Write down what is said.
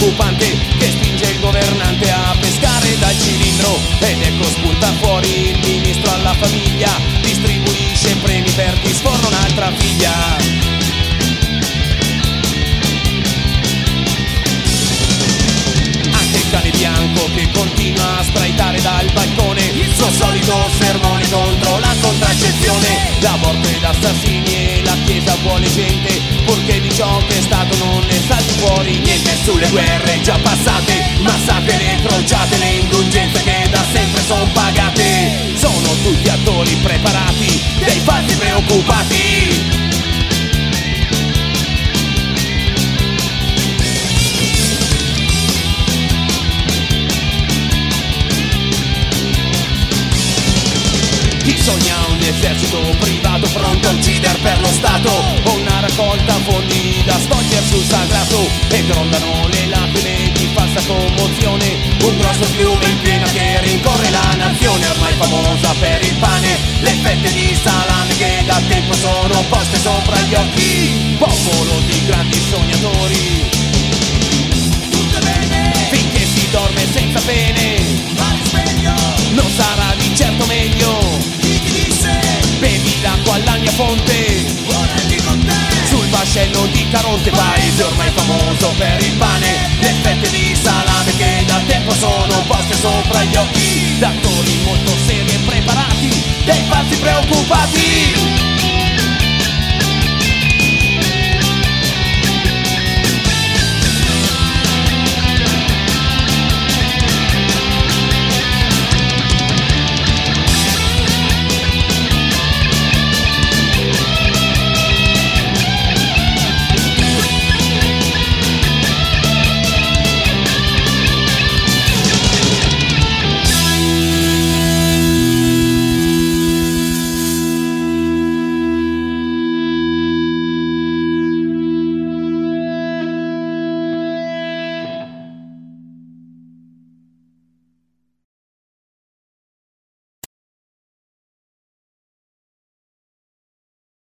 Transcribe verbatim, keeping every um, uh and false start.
preoccupante che spinge il governante a pescare dal cilindro. Ed ecco spunta fuori il ministro alla famiglia, distribuisce premi per chi sforna un'altra figlia. Cane bianco che continua a spraitare dal balcone il suo solito sermone contro la contraccezione, l'aborto e assassini e la chiesa vuole gente, purché di ciò che è stato non ne salti fuori niente. Sulle guerre già passate, massacre, le crociate, le indulgenze che da sempre son pagate, sono tutti attori preparati dei falsi preoccupati. Chi sogna un esercito privato pronto a uccidere per lo Stato, o una raccolta fondi da svolgere sul sagrato, e grondano le lacrime di falsa commozione, un grosso fiume in piena che rincorre la nazione, ormai famosa per il pane, le fette di salame che da tempo sono poste sopra gli occhi, popolo di grandi sognatori. Tutto bene finché si dorme senza pene, ma risveglio non sarà di certo meglio. Bevi l'acqua alla mia fonte, sul vascello di Caronte, paese ormai famoso per il pane, le fette di salame che da tempo sono poste sopra gli occhi, da attori molto seri e preparati, dei falsi preoccupati.